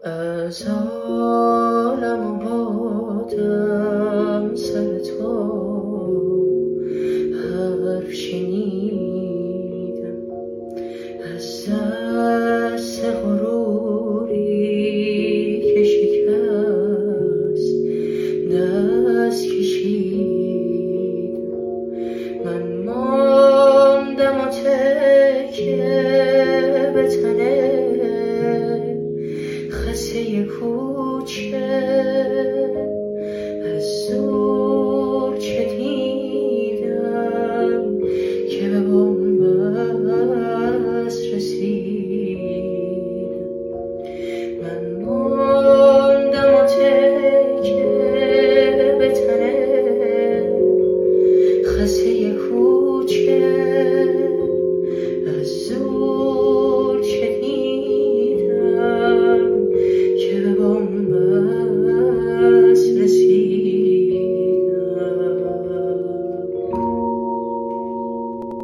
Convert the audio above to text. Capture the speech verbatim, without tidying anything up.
از عالم آبادم سر تو حرف شنیدم، از دست غروری که شکست دست کشیدم. من ماندم و تکیه به تنه خسته کوچه